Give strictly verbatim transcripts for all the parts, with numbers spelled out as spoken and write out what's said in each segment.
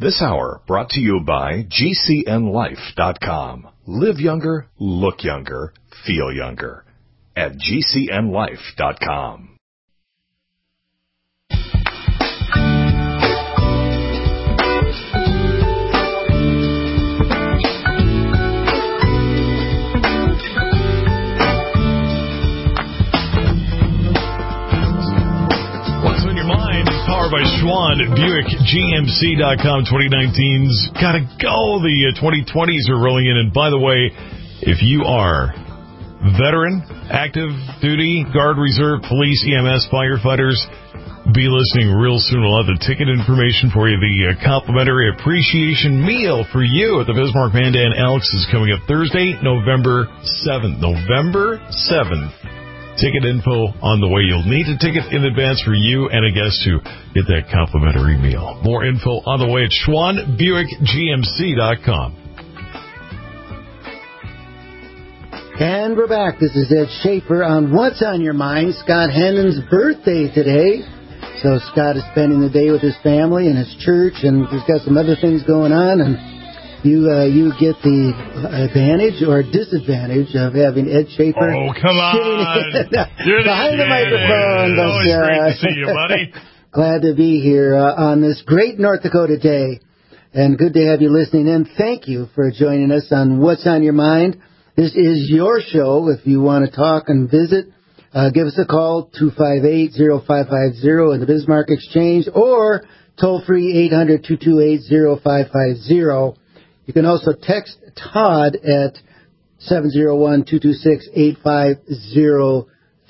This hour brought to you by G C N life dot com. Live younger, look younger, feel younger at G C N life dot com. By Schwann, Buick G M C dot com twenty nineteen's gotta go. The uh, twenty twenties are rolling in. And by the way, if you are veteran, active duty, guard, reserve, police, E M S, firefighters, be listening real soon. We'll have the ticket information for you. The uh, complimentary appreciation meal for you at the Bismarck Mandan Elks is coming up Thursday, November seventh. November seventh. Ticket info on the way. You'll need a ticket in advance for you and a guest to get that complimentary meal. More info on the way at Schwann Buick G M C dot com. And we're back. This is Ed Schaefer on What's on Your Mind. Scott Hendon's birthday today. So Scott is spending the day with his family and his church, and he's got some other things going on, and You uh, you get the advantage or disadvantage of having Ed Schaefer. Oh, come on. behind the microphone. But, always uh, great to see you, buddy. Glad to be here uh, on this great North Dakota day. And good to have you listening in. Thank you for joining us on What's on Your Mind. This is your show. If you want to talk and visit, uh, give us a call, two five eight, zero five five zero in the Bismarck Exchange, or toll-free eight hundred, two two eight, zero five five zero. You can also text Todd at seven zero one, two two six, eight five zero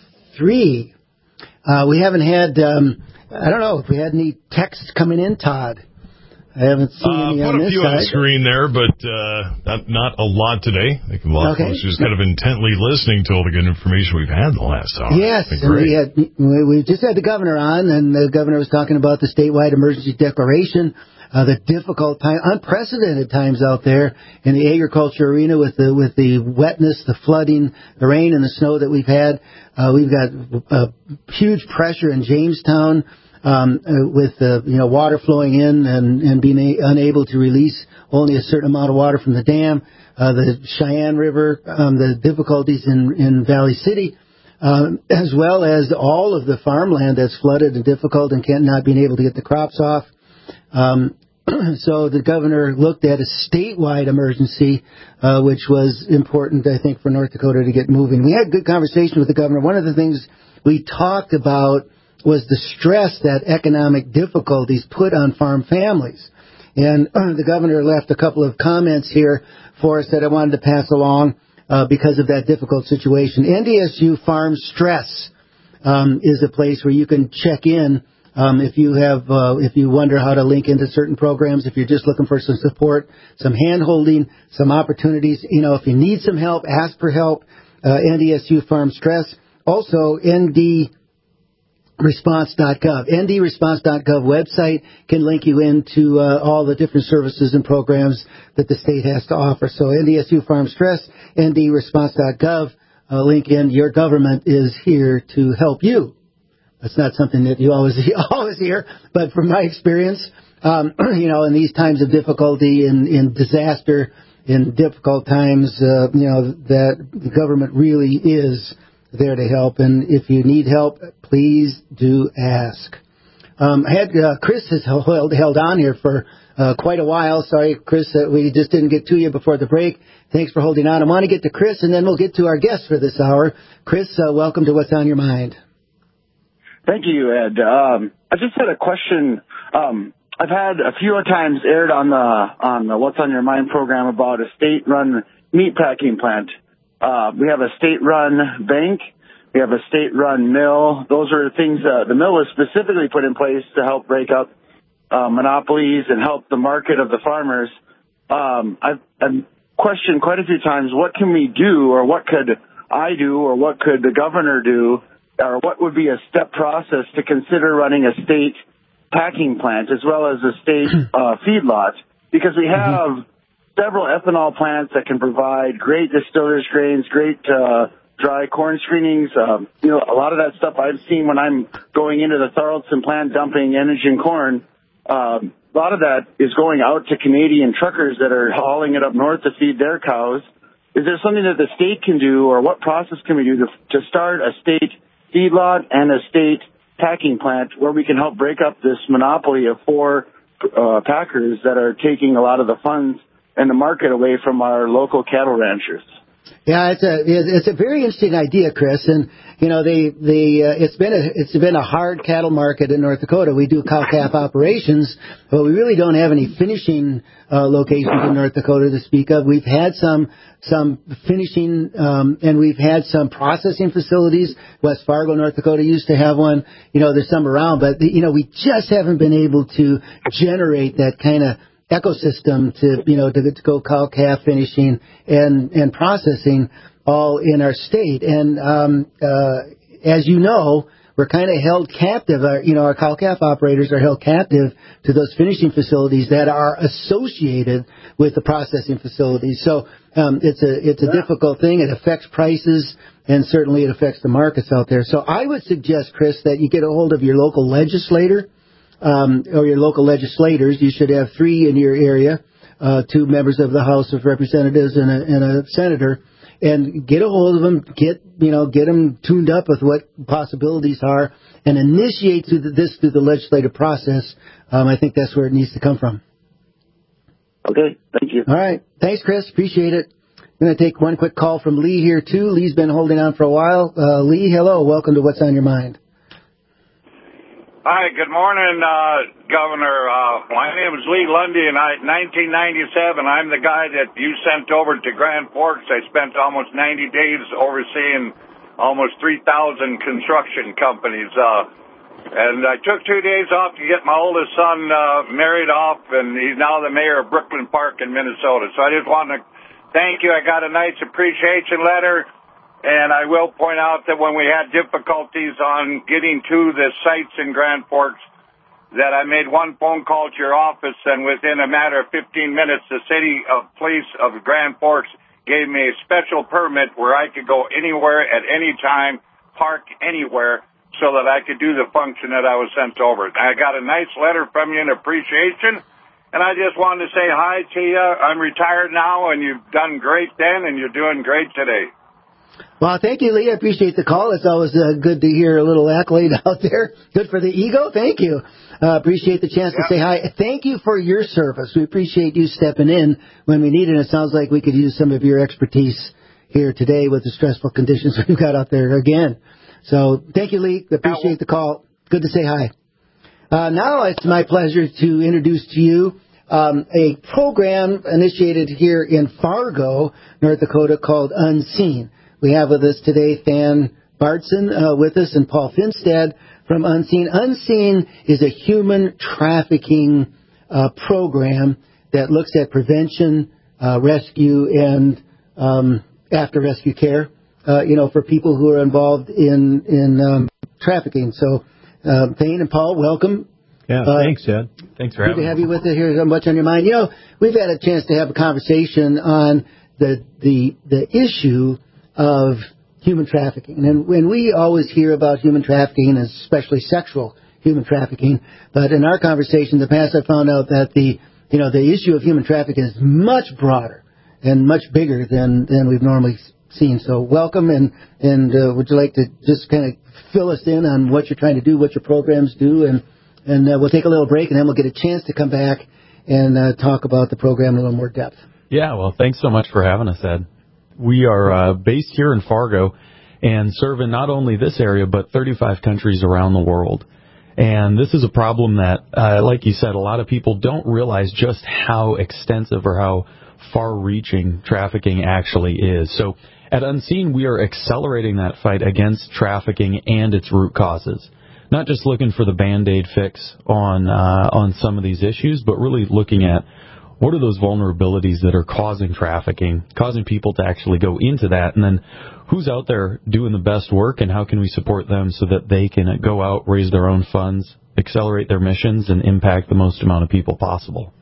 three. Uh, we haven't had, um, I don't know if we had any texts coming in, Todd. I haven't seen uh, any on on this side. Put a few side. on the screen there, but uh, not, not a lot today. I think a lot Okay. of folks just kind of intently listening to all the good information we've had the last hour. Yes, and we, had, we, we just had the governor on, and the governor was talking about the statewide emergency declaration. Uh, the difficult time, unprecedented times out there in the agriculture arena with the with the wetness, the flooding, the rain and the snow that we've had. Uh, we've got uh, huge pressure in Jamestown um, uh, with uh, you know water flowing in and, and being a, unable to release only a certain amount of water from the dam. Uh, the Cheyenne River, um, the difficulties in, in Valley City, um, as well as all of the farmland that's flooded and difficult and can't not being able to get the crops off. Um, so the governor looked at a statewide emergency, uh, which was important, I think, for North Dakota to get moving. We had a good conversation with the governor. One of the things we talked about was the stress that economic difficulties put on farm families. And uh, the governor left a couple of comments here for us that I wanted to pass along uh, because of that difficult situation. N D S U Farm Stress um, is a place where you can check in Um, if you have, uh, if you wonder how to link into certain programs, if you're just looking for some support, some hand-holding, some opportunities, you know, if you need some help, ask for help, uh, N D S U Farm Stress. Also, N D response dot gov. N D response dot gov website can link you into uh, all the different services and programs that the state has to offer. So N D S U Farm Stress, N D response dot gov, uh, link in. Your government is here to help you. That's not something that you always always hear, but from my experience, um, you know, in these times of difficulty, in, in disaster, in difficult times, uh, you know, that the government really is there to help. And if you need help, please do ask. Um, I had uh, Chris has held, held on here for uh, quite a while. Sorry, Chris, that we just didn't get to you before the break. Thanks for holding on. I want to get to Chris, and then we'll get to our guest for this hour. Chris, uh, welcome to What's on Your Mind. Thank you, Ed. Um, I just had a question. Um, I've had a few times aired on the on the What's on Your Mind program about a state-run meat packing plant. Uh, we have a state-run bank. We have a state-run mill. Those are things uh, the mill was specifically put in place to help break up uh, monopolies and help the market of the farmers. Um, I've, I've questioned quite a few times, what can we do, or what could I do, or what could the governor do, or what would be a step process to consider running a state packing plant as well as a state uh, feedlot? Because we have mm-hmm. several ethanol plants that can provide great distillers grains, great uh, dry corn screenings. Um, you know, a lot of that stuff I've seen when I'm going into the Thoraldson plant dumping energy and corn. Um, a lot of that is going out to Canadian truckers that are hauling it up north to feed their cows. Is there something that the state can do, or what process can we do to, to start a state feedlot and a state packing plant where we can help break up this monopoly of four uh, packers that are taking a lot of the funds and the market away from our local cattle ranchers? Yeah, it's a it's a very interesting idea, Chris. And you know, they they uh, it's been a it's been a hard cattle market in North Dakota. We do cow calf operations, but we really don't have any finishing uh, locations in North Dakota to speak of. We've had some some finishing, um, and we've had some processing facilities. West Fargo, North Dakota, used to have one. You know, there's some around, but you know, we just haven't been able to generate that kind of ecosystem to, you know, to, to go cow calf finishing and, and processing all in our state. And, um, uh, as you know, we're kind of held captive. Our, you know, our cow calf operators are held captive to those finishing facilities that are associated with the processing facilities. So, um, it's a, it's a yeah. difficult thing. It affects prices, and certainly it affects the markets out there. So I would suggest, Chris, that you get a hold of your local legislator, Um, or your local legislators. You should have three in your area, uh, two members of the House of Representatives and a, and a senator, and get a hold of them, get, you know, get them tuned up with what possibilities are, and initiate through the, this through the legislative process. Um, I think that's where it needs to come from. Okay, thank you. All right. Thanks, Chris. Appreciate it. I'm going to take one quick call from Lee here, too. Lee's been holding on for a while. Uh, Lee, hello. Welcome to What's on Your Mind. Hi, good morning, uh, Governor. Uh, my name is Lee Lundy, and I, nineteen ninety-seven, I'm the guy that you sent over to Grand Forks. I spent almost ninety days overseeing almost three thousand construction companies. Uh, and I took two days off to get my oldest son uh, married off, and he's now the mayor of Brooklyn Park in Minnesota. So I just want to thank you. I got a nice appreciation letter. And I will point out that when we had difficulties on getting to the sites in Grand Forks, that I made one phone call to your office, and within a matter of fifteen minutes, the city of police of Grand Forks gave me a special permit where I could go anywhere at any time, park anywhere, so that I could do the function that I was sent over. I got a nice letter from you in appreciation, and I just wanted to say hi to you. I'm retired now, and you've done great then, and you're doing great today. Well, thank you, Lee. I appreciate the call. It's always uh, good to hear a little accolade out there. Good for the ego. Thank you. Uh, appreciate the chance yeah. to say hi. Thank you for your service. We appreciate you stepping in when we need it. It sounds like we could use some of your expertise here today with the stressful conditions we've got out there again. So thank you, Lee. Appreciate the call. Good to say hi. Uh, now it's my pleasure to introduce to you um, a program initiated here in Fargo, North Dakota, called Unseen. We have with us today Than Bardson uh, with us, and Paul Finstad from Unseen. Unseen is a human trafficking uh, program that looks at prevention, uh, rescue, and um, after-rescue care, uh, you know, for people who are involved in, in um, trafficking. So, uh, Thane and Paul, welcome. Yeah, uh, thanks, Ed. Thanks for having me. Good to have you with us here. So much on your mind. You know, we've had a chance to have a conversation on the the the issue of human trafficking. And when we always hear about human trafficking, especially sexual human trafficking, but in our conversation in the past, I found out that the, you know, the issue of human trafficking is much broader and much bigger than, than we've normally seen. So welcome, and, and uh, would you like to just kind of fill us in on what you're trying to do, what your programs do, and, and uh, we'll take a little break, and then we'll get a chance to come back and uh, talk about the program in a little more depth. Yeah, well, thanks so much for having us, Ed. We are uh, based here in Fargo and serving not only this area, but thirty-five countries around the world. And this is a problem that, uh, like you said, a lot of people don't realize just how extensive or how far-reaching trafficking actually is. So at Unseen, we are accelerating that fight against trafficking and its root causes. Not just looking for the Band-Aid fix on uh, on some of these issues, but really looking at what are those vulnerabilities that are causing trafficking, causing people to actually go into that, and then who's out there doing the best work, and how can we support them so that they can go out, raise their own funds, accelerate their missions, and impact the most amount of people possible.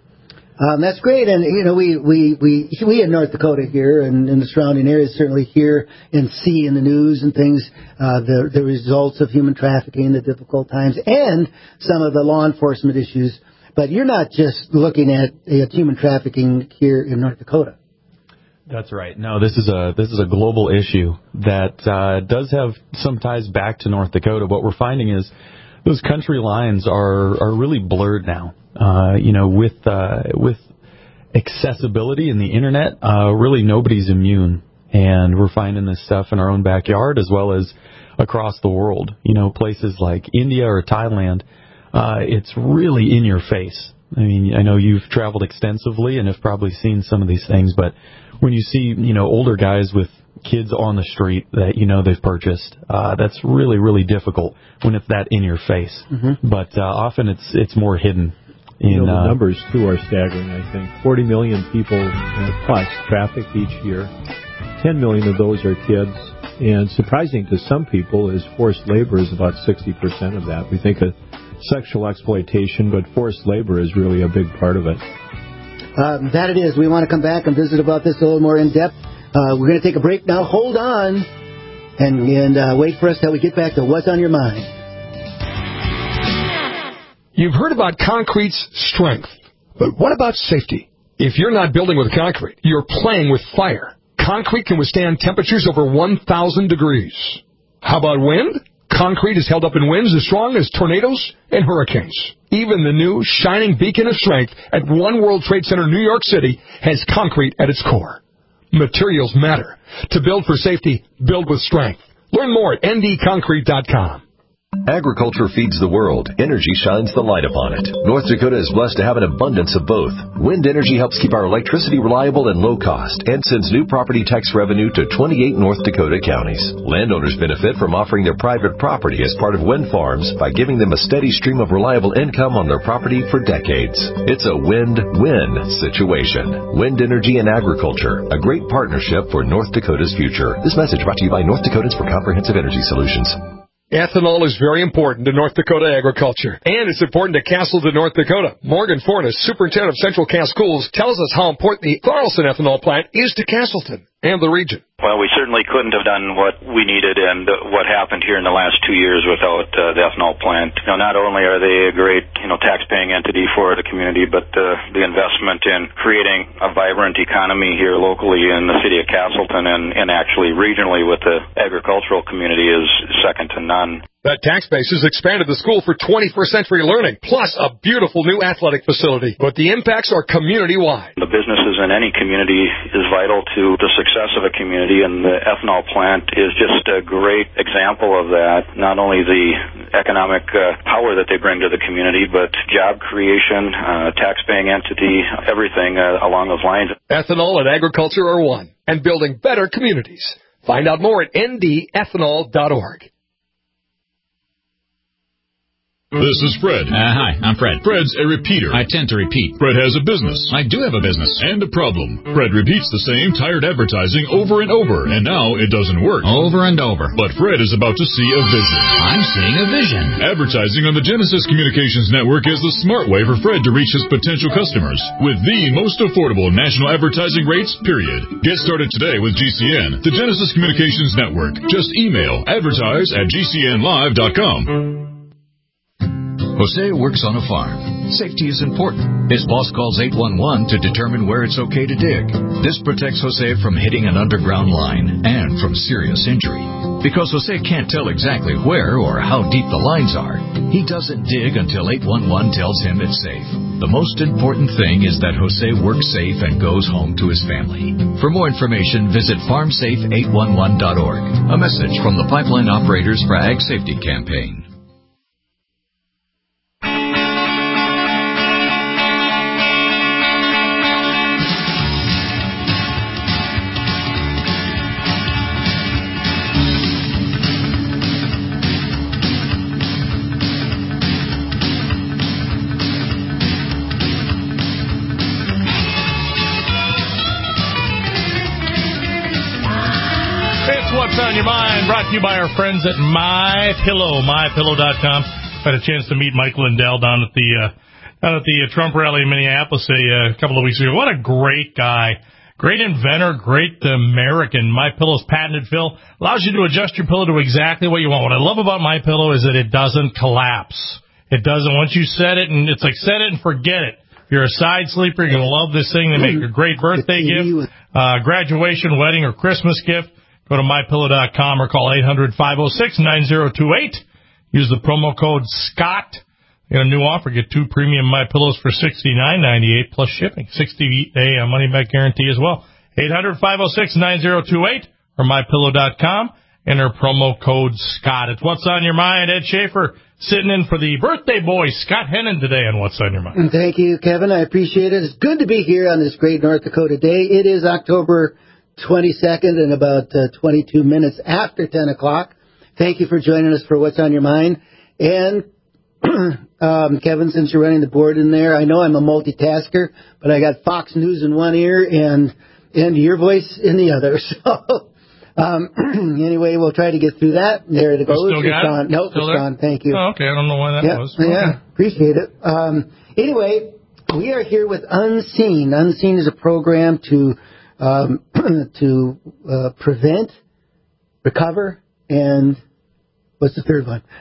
Um, that's great, and you know we we we we in North Dakota here and in the surrounding areas certainly hear and see in the news and things uh, the the results of human trafficking, the difficult times, and some of the law enforcement issues. But you're not just looking at uh, human trafficking here in North Dakota. That's right. No, this is a this is a global issue that uh, does have some ties back to North Dakota. What we're finding is those country lines are are really blurred now. Uh, you know, with uh, with accessibility and the internet, uh, really nobody's immune, and we're finding this stuff in our own backyard as well as across the world. You know, places like India or Thailand, uh, it's really in your face. I mean, I know you've traveled extensively and have probably seen some of these things, but when you see, you know, older guys with kids on the street that, you know, they've purchased, uh, that's really, really difficult when it's that in your face. Mm-hmm. But uh, often it's it's more hidden. In, you know, the uh, numbers, too, are staggering, I think. forty million people uh, plus trafficked each year. ten million of those are kids. And surprising to some people is forced labor is about sixty percent of that. We think of sexual exploitation, but forced labor is really a big part of it. Um, that it is. We want to come back and visit about this a little more in depth. Uh, we're going to take a break now. Hold on and, and uh, wait for us till we get back to What's on Your Mind. You've heard about concrete's strength, but what about safety? If you're not building with concrete, you're playing with fire. Concrete can withstand temperatures over one thousand degrees. How about wind? Concrete is held up in winds as strong as tornadoes and hurricanes. Even the new shining beacon of strength at One World Trade Center, New York City, has concrete at its core. Materials matter. To build for safety, build with strength. Learn more at N D concrete dot com. Agriculture feeds the world. Energy shines the light upon it. North Dakota is blessed to have an abundance of both. Wind energy helps keep our electricity reliable and low cost and sends new property tax revenue to twenty-eight North Dakota counties. Landowners benefit from offering their private property as part of wind farms by giving them a steady stream of reliable income on their property for decades. It's a win-win situation. Wind energy and agriculture, a great partnership for North Dakota's future. This message brought to you by North Dakotans for Comprehensive Energy Solutions. Ethanol is very important to North Dakota agriculture, and it's important to Castleton, North Dakota. Morgan Fornes, superintendent of Central Cass Schools, tells us how important the Carlson ethanol plant is to Castleton and the region. Well, we certainly couldn't have done what we needed and what happened here in the last two years without uh, the ethanol plant. You know, not only are they a great, you know, tax-paying entity for the community, but uh, the investment in creating a vibrant economy here locally in the city of Castleton and, and actually regionally with the agricultural community is second to none. That tax base has expanded the school for twenty-first century learning, plus a beautiful new athletic facility. But the impacts are community-wide. The businesses in any community is vital to the success of a community, and the ethanol plant is just a great example of that. Not only the economic uh, power that they bring to the community, but job creation, uh, tax-paying entity, everything uh, along those lines. Ethanol and agriculture are one, and building better communities. Find out more at N D ethanol dot org. This is Fred. Uh, hi, I'm Fred. Fred's a repeater. I tend to repeat. Fred has a business. I do have a business. And a problem. Fred repeats the same tired advertising over and over, and now it doesn't work. Over and over. But Fred is about to see a vision. I'm seeing a vision. Advertising on the Genesis Communications Network is the smart way for Fred to reach his potential customers with the most affordable national advertising rates, period. Get started today with G C N, the Genesis Communications Network. Just email advertise at G C N live dot com. Jose works on a farm. Safety is important. His boss calls eight one one to determine where it's okay to dig. This protects Jose from hitting an underground line and from serious injury. Because Jose can't tell exactly where or how deep the lines are, he doesn't dig until eight one one tells him it's safe. The most important thing is that Jose works safe and goes home to his family. For more information, visit farm safe eight one one dot org. A message from the Pipeline Operators for Ag Safety Campaign. What's on Your Mind, brought to you by our friends at My Pillow, my pillow dot com. I had a chance to meet Mike Lindell down at the uh, down at the uh, Trump rally in Minneapolis a uh, couple of weeks ago. What a great guy. Great inventor, great American. My Pillow's patented fill allows you to adjust your pillow to exactly what you want. What I love about My Pillow is that it doesn't collapse. It doesn't. Once you set it, and it's like set it and forget it. If you're a side sleeper, you're going to love this thing. They make a great birthday gift, uh, graduation, wedding, or Christmas gift. Go to my pillow dot com or call eight hundred, five oh six, nine oh two eight. Use the promo code SCOTT. Get a new offer. Get two premium My Pillows for sixty-nine ninety-eight plus shipping. sixty day money back guarantee as well. eight hundred, five oh six, nine oh two eight or my pillow dot com. Enter promo code Scott. It's What's on Your Mind. Ed Schaefer sitting in for the birthday boy, Scott Hennon, today on What's on Your Mind. Thank you, Kevin. I appreciate it. It's good to be here on this great North Dakota day. It is October twenty-second and about uh, twenty-two minutes after ten o'clock. Thank you for joining us for What's on Your Mind. And um, Kevin, since you're running the board in there, I know I'm a multitasker, but I got Fox News in one ear and and your voice in the other. So um, anyway, we'll try to get through that. There it goes. Still got it's gone. it? Nope, Still it's there? gone. Thank you. Oh, okay, I don't know why that yeah, was. Yeah, okay. Appreciate it. Um, anyway, we are here with Unseen. Unseen is a program to um, to uh, prevent, recover, and what's the third one?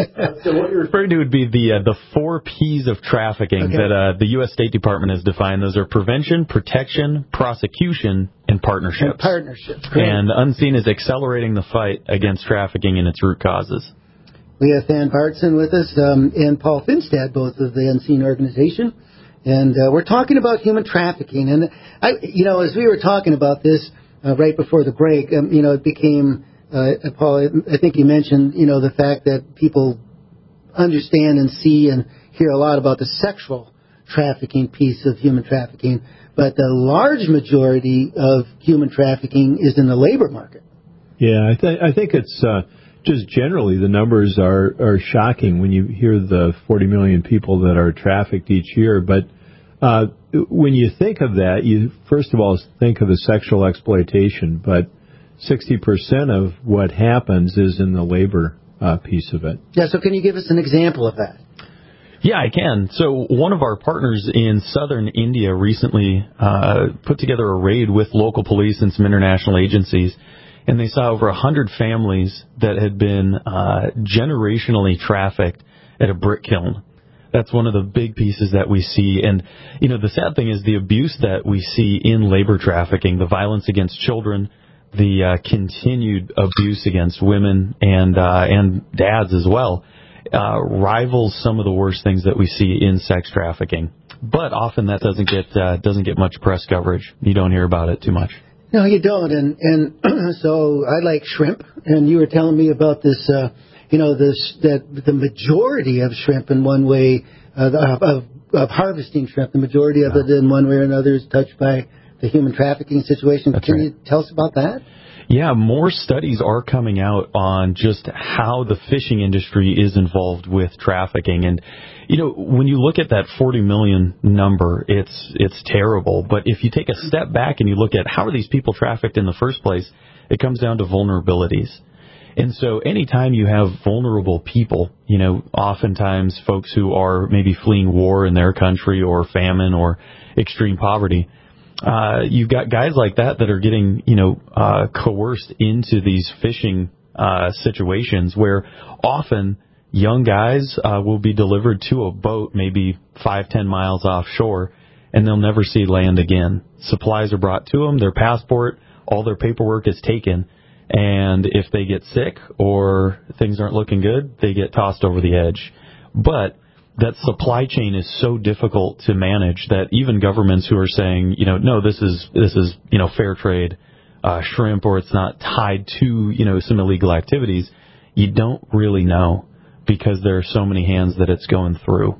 So what you're referring to would be the uh, the four P's of trafficking okay. that uh, the U S State Department has defined. Those are prevention, protection, prosecution, and partnerships. And partnerships. Great. And Unseen is accelerating the fight against trafficking and its root causes. We have Fan Bartson with us um, and Paul Finstad, both of the Unseen organization. And uh, we're talking about human trafficking. And, I, you know, as we were talking about this uh, right before the break, um, you know, it became... Uh, Paul, I think you mentioned, you know, the fact that people understand and see and hear a lot about the sexual trafficking piece of human trafficking, but the large majority of human trafficking is in the labor market. Yeah, I, th- I think it's uh, just generally the numbers are, are shocking when you hear the forty million people that are trafficked each year. But uh, when you think of that, you first of all think of the sexual exploitation, but sixty percent of what happens is in the labor uh, piece of it. Yeah, so can you give us an example of that? Yeah, I can. So one of our partners in southern India recently uh, put together a raid with local police and some international agencies, and they saw over one hundred families that had been uh, generationally trafficked at a brick kiln. That's one of the big pieces that we see. And, you know, the sad thing is the abuse that we see in labor trafficking, the violence against children, the uh, continued abuse against women and uh, and dads as well, uh, rivals some of the worst things that we see in sex trafficking. But often that doesn't get uh, doesn't get much press coverage. You don't hear about it too much. No, you don't. And and so I like shrimp, and you were telling me about this. Uh, you know, this that the majority of shrimp in one way uh, of of harvesting shrimp, the majority of it in one way or another is touched by the human trafficking situation. That's Can right. you tell us about that? Yeah, more studies are coming out on just how the fishing industry is involved with trafficking. And, you know, when you look at that forty million number, it's it's terrible. But if you take a step back and you look at how are these people trafficked in the first place, it comes down to vulnerabilities. And so anytime you have vulnerable people, you know, oftentimes folks who are maybe fleeing war in their country or famine or extreme poverty, Uh, you've got guys like that that are getting, you know, uh, coerced into these fishing uh, situations where often young guys uh, will be delivered to a boat maybe five, ten miles offshore, and they'll never see land again. Supplies are brought to them, their passport, all their paperwork is taken, and if they get sick or things aren't looking good, they get tossed over the edge. But that supply chain is so difficult to manage that even governments who are saying, you know, no, this is this is you know fair trade uh, shrimp, or it's not tied to you know some illegal activities, you don't really know because there are so many hands that it's going through.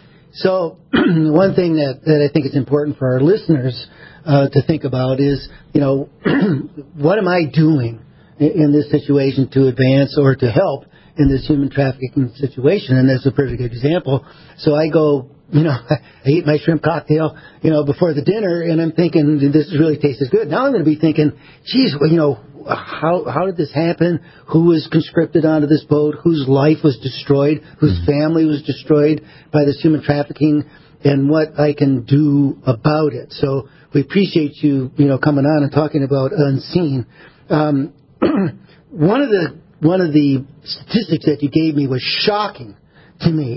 So one thing that, that I think is important for our listeners uh, to think about is, you know, what am I doing in, in this situation to advance or to help in this human trafficking situation? And that's a perfect example. So I go, you know, I eat my shrimp cocktail, you know, before the dinner, and I'm thinking, this really tastes good. Now I'm going to be thinking, geez, well, you know, how how did this happen? Who was conscripted onto this boat? Whose life was destroyed? Whose mm-hmm. family was destroyed by this human trafficking? And what I can do about it. So we appreciate you, you know, coming on and talking about Unseen. Um, one of the One of the statistics that you gave me was shocking to me,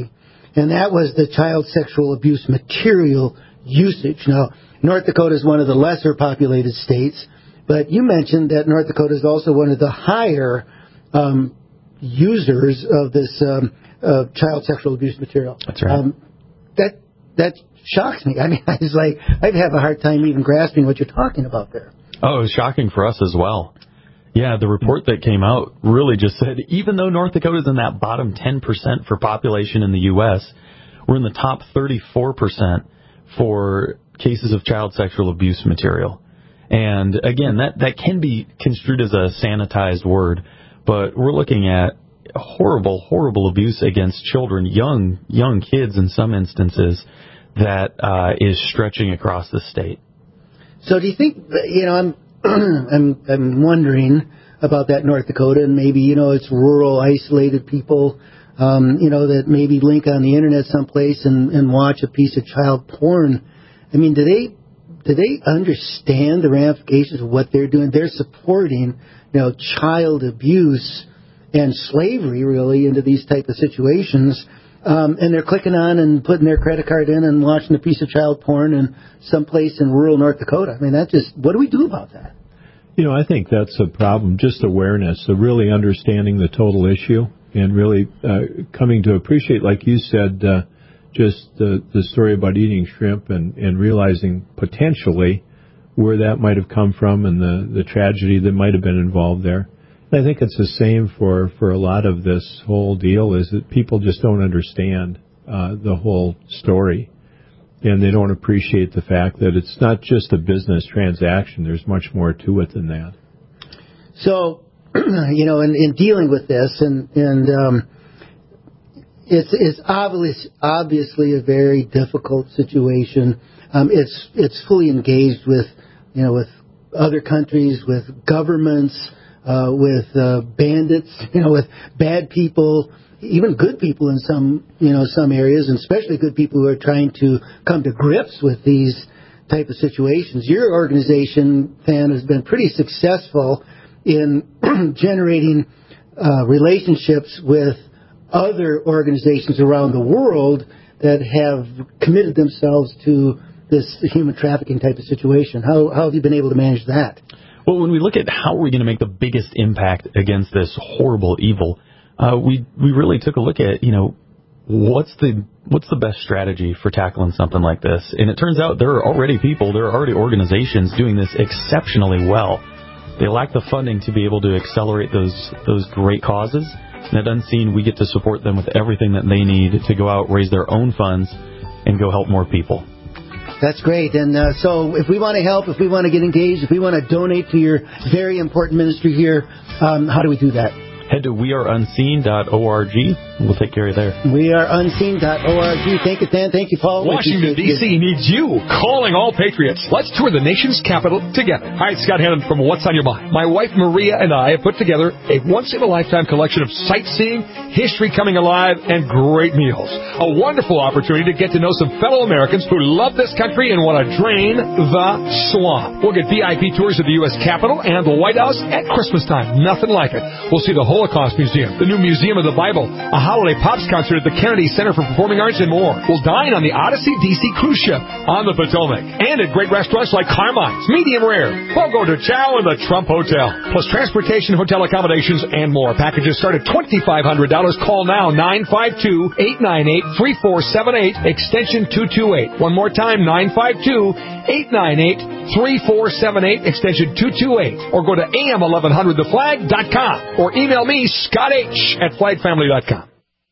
and that was the child sexual abuse material usage. Now, North Dakota is one of the lesser populated states, but you mentioned that North Dakota is also one of the higher um, users of this um, uh, child sexual abuse material. That's right. Um, that that shocks me. I mean, I was like, I have a hard time even grasping what you're talking about there. Oh, it was shocking for us as well. Yeah, the report that came out really just said, even though North Dakota is in that bottom ten percent for population in the U S, we're in the top thirty-four percent for cases of child sexual abuse material. And again, that, that can be construed as a sanitized word, but we're looking at horrible, horrible abuse against children, young, young kids in some instances, that uh, is stretching across the state. So do you think, you know, I'm I'm I'm wondering about that North Dakota, and maybe, you know, it's rural, isolated people, um, you know, that maybe link on the internet someplace and, and watch a piece of child porn. I mean, do they do they understand the ramifications of what they're doing? They're supporting, you know, child abuse and slavery, really, into these type of situations. Um, and they're clicking on and putting their credit card in and watching a piece of child porn in someplace in rural North Dakota. I mean, that just, what do we do about that? You know, I think that's a problem, just awareness, of really understanding the total issue and really uh, coming to appreciate, like you said, uh, just the, the story about eating shrimp and, and realizing potentially where that might have come from and the, the tragedy that might have been involved there. I think it's the same for, for a lot of this whole deal, is that people just don't understand uh, the whole story, and they don't appreciate the fact that it's not just a business transaction. There's much more to it than that. So, you know, in, in dealing with this, and, and um, it's, it's obvious, obviously a very difficult situation. Um, it's it's fully engaged with, you know, with other countries, with governments, Uh, with uh, bandits, you know, with bad people, even good people in some, you know, some areas, and especially good people who are trying to come to grips with these type of situations. Your organization, Fan, has been pretty successful in generating uh, relationships with other organizations around the world that have committed themselves to this human trafficking type of situation. How, how have you been able to manage that? Well, when we look at how we're going to make the biggest impact against this horrible evil, uh, we we really took a look at, you know, what's the what's the best strategy for tackling something like this. And it turns out there are already people, there are already organizations doing this exceptionally well. They lack the funding to be able to accelerate those those great causes. And at Unseen, we get to support them with everything that they need to go out, raise their own funds, and go help more people. That's great. And uh, so if we want to help, if we want to get engaged, if we want to donate to your very important ministry here, um, how do we do that? Head to we are unseen dot org. We'll take care of you there. we are unseen dot org. Thank you, Dan. Thank you, Paul. Washington, D C needs you. Calling all patriots. Let's tour the nation's capital together. Hi, it's Scott Hannon from What's on Your Mind. My wife, Maria, and I have put together a once-in-a-lifetime collection of sightseeing, history coming alive, and great meals. A wonderful opportunity to get to know some fellow Americans who love this country and want to drain the swamp. We'll get V I P tours of the U S Capitol and the White House at Christmas time. Nothing like it. We'll see the Holocaust Museum, the new Museum of the Bible, a holiday pops concert at the Kennedy Center for Performing Arts, and more. We'll dine on the Odyssey D C cruise ship on the Potomac, and at great restaurants like Carmine's, Medium Rare, Fogo de Chao, and the Trump Hotel, plus transportation, hotel accommodations, and more. Packages start at twenty-five hundred dollars. Call now, nine five two, eight nine eight, three four seven eight, extension two two eight. One more time, nine five two, eight nine eight, three four seven eight, extension two two eight. Or go to A M eleven hundred the flag dot com or email me, Scott H. at flag family dot com.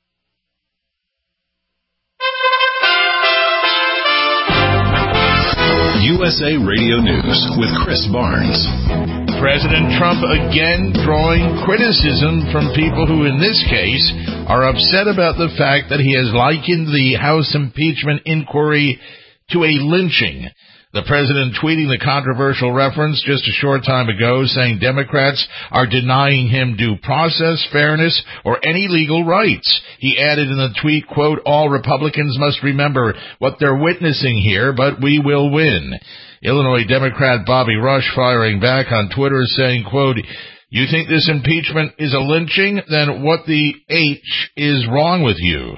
U S A Radio News with Chris Barnes. President Trump again drawing criticism from people who, in this case, are upset about the fact that he has likened the House impeachment inquiry to a lynching. The president tweeting the controversial reference just a short time ago, saying Democrats are denying him due process, fairness, or any legal rights. He added in the tweet, quote, all Republicans must remember what they're witnessing here, but we will win. Illinois Democrat Bobby Rush firing back on Twitter saying, quote, you think this impeachment is a lynching? Then what the H is wrong with you?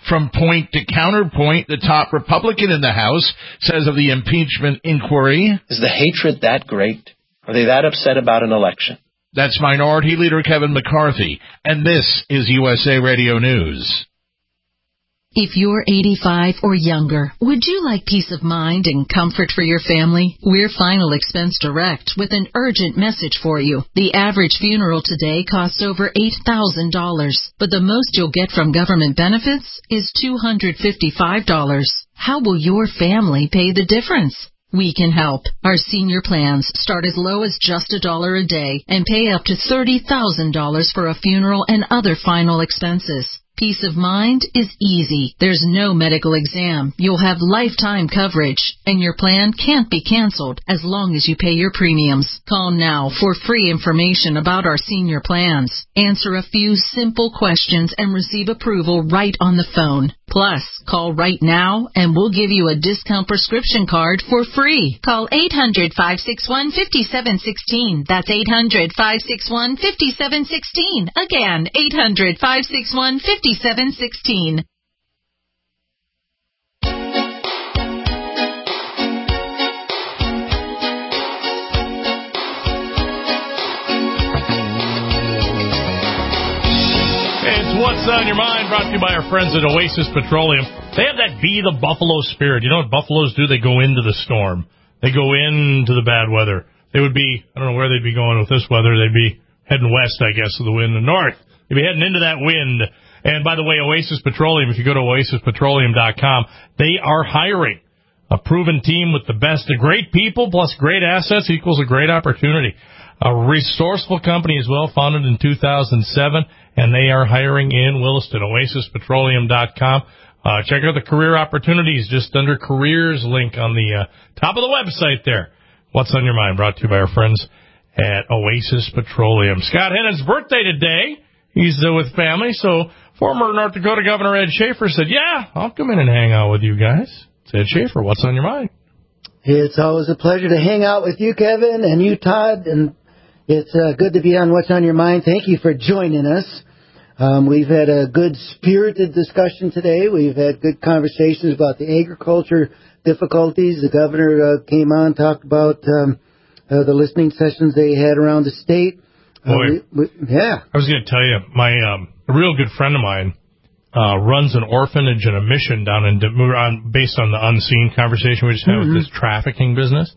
From point to counterpoint, the top Republican in the House says of the impeachment inquiry, is the hatred that great? Are they that upset about an election? That's Minority Leader Kevin McCarthy, and this is U S A Radio News. If you're eighty-five or younger, would you like peace of mind and comfort for your family? We're Final Expense Direct with an urgent message for you. The average funeral today costs over eight thousand dollars, but the most you'll get from government benefits is two hundred fifty-five dollars. How will your family pay the difference? We can help. Our senior plans start as low as just a dollar a day and pay up to thirty thousand dollars for a funeral and other final expenses. Peace of mind is easy. There's no medical exam. You'll have lifetime coverage, and your plan can't be canceled as long as you pay your premiums. Call now for free information about our senior plans. Answer a few simple questions and receive approval right on the phone. Plus, call right now and we'll give you a discount prescription card for free. Call eight hundred, five six one, five seven one six. That's eight hundred, five six one, five seven one six. Again, eight hundred, five six one, five seven one six. What's on Your Mind, brought to you by our friends at Oasis Petroleum. They have that Be the Buffalo spirit. You know what buffaloes do? They go into the storm. They go into the bad weather. They would be, I don't know where they'd be going with this weather. They'd be heading west, I guess, of the wind, and north. They'd be heading into that wind. And by the way, Oasis Petroleum, if you go to oasis petroleum dot com, they are hiring. A proven team with the best of great people plus great assets equals a great opportunity. A resourceful company as well, founded in two thousand seven, and they are hiring in Williston. oasis petroleum dot com. Uh, check out the career opportunities just under careers link on the uh, top of the website there. What's on Your Mind, brought to you by our friends at Oasis Petroleum. Scott Hennon's birthday today. He's uh, with family, so former North Dakota Governor Ed Schaefer said, yeah, I'll come in and hang out with you guys. It's Ed Schaefer. What's on your mind? It's always a pleasure to hang out with you, Kevin, and you, Todd, and it's uh, good to be on What's on Your Mind. Thank you for joining us. Um, we've had a good spirited discussion today. We've had good conversations about the agriculture difficulties. The governor uh, came on, talked about um, uh, the listening sessions they had around the state. Uh, Boy, we, we, yeah. I was going to tell you, my um, a real good friend of mine uh, runs an orphanage and a mission down in on, based on the unseen conversation we just had mm-hmm. with this trafficking business.